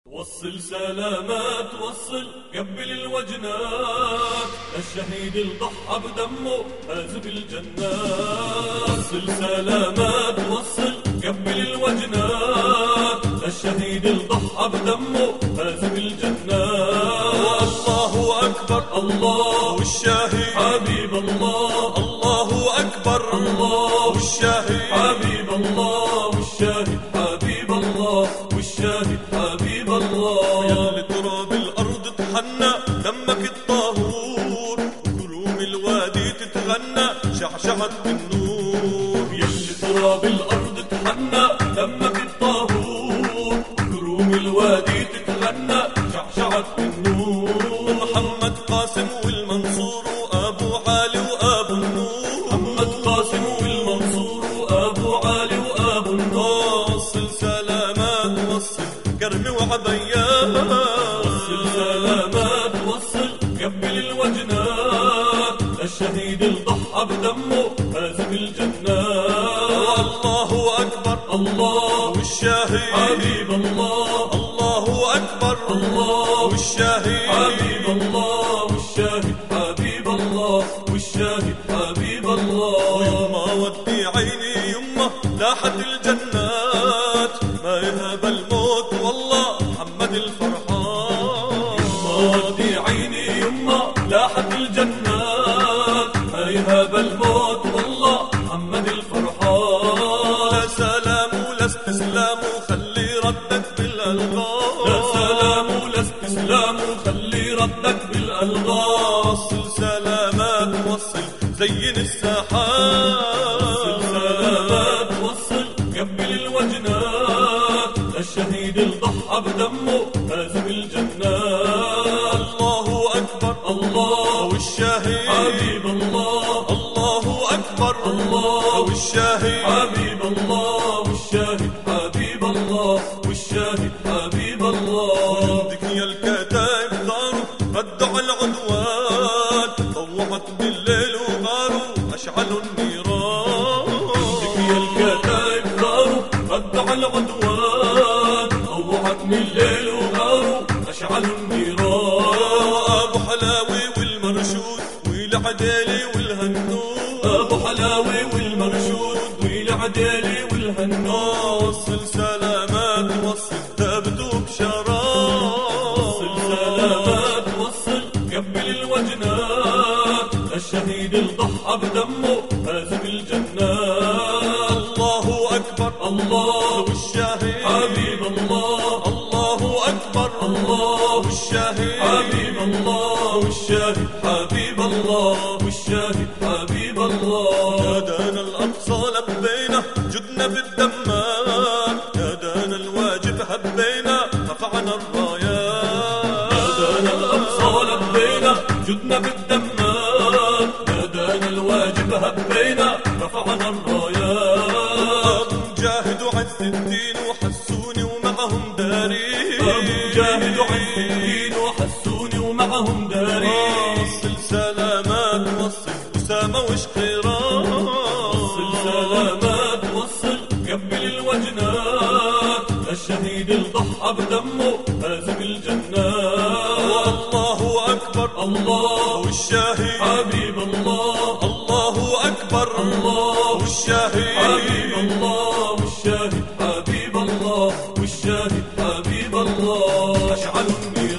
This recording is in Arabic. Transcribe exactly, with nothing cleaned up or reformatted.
وصل سلامات وصل قبل الوجنات الشهيد اللي ضحى بدمه فاز بالجنات. وصل سلامات وصل قبل الوجنات الشهيد اللي ضحى بدمه فاز بالجنات. الله أكبر الله والشاهد حبيب الله، الله أكبر الله والشاهد حبيب الله، والشاهد حبيب الله، والشاهد حبيب الله. يلي تراب الأرض تحنى دمك الطهور، وكروم الوادي تتغنى شعشعت بالنور. يلي تراب الأرض تحنى دمك الطهور، وكروم الوادي تتغنى شعشعت بالنور. محمد قاسم والمنصور وأبو علي وأبو النور، محمد قاسم والمنصور وأبو علي وأبو النور. وصل سلامات وصل كرمي وعبيات، وصل سلامات وصل قبل الوجنات الشهيد اللي ضحى بدمه فاز بالجنات. الله أكبر الله والشاهد حبيب الله، الله أكبر الله والشاهد حبيب الله، والشاهد حبيب الله، والشاهد حبيب الله. يما ودي عيني يما لاحت الجنات، ما يهاب الموت والله محمد الفرحان. يما ودي عيني يما لاحت الجنات، ما يهاب الموت والله محمد الفرحان. لا سلام ولا استسلام وخلي ردك بالألغام، لا سلام ولا استسلام وخلي ردك بالألغام. وصل سلامات وصل زين الساحات، وصل سلامات وصل قبل الوجنات الشهيد اللي ضحى بدمه فاز بالجنات. الله أكبر الله والشاهد حبيب الله، الله أكبر الله والشاهد حبيب الله، والشاهد حبيب الله، والشاهد حبيب الله. جندك يا الكتائب ثاروا ردوا على العدوان، طوعت بالليل وغاروا أشعلوا النيران. جندك يا الكتائب ثاروا ردوا على العدوان، طوعت من الليل وغاروا أشعلوا النيران. أبو حلاوي والمرشود والعديلي والهنود، أبو حلاوي والمرشود والعديلي والهنود. وصل سلامات وصل ثابتوا بشرار. وصل سلامات وصل قبل الوجنات الشهيد اللي ضحى بدمه فاز بالجنات. الله أكبر الله والشاهد حبيب الله، الله أكبر الله والشاهد حبيب الله، والشاهد حبيب الله، والشاهد حبيب الله. يا دانا الأقصى لبينا جدنا بالدمار، يا دانا الواجب هبينا رفعنا الرايات. يا دانا الأقصى لبينا جدنا بالدمار، يا دانا الواجب هبينا رفعنا الرايات. جاهدوا عز الدين وحسوني ومعهم داري، جاهدوا عز الدين وحسوني ومعهم داري. وصل سلامات وصل أسامة وشقيران، وصل سلامات وصل قبل الوجنات الشهيد اللي ضحى بدمه فاز بالجنات. الله أكبر الله والشاهد حبيب الله، الله أكبر الله والشاهد حبيب الله، والشاهد حبيب الله، والشاهد حبيب الله. أشعلوا النيران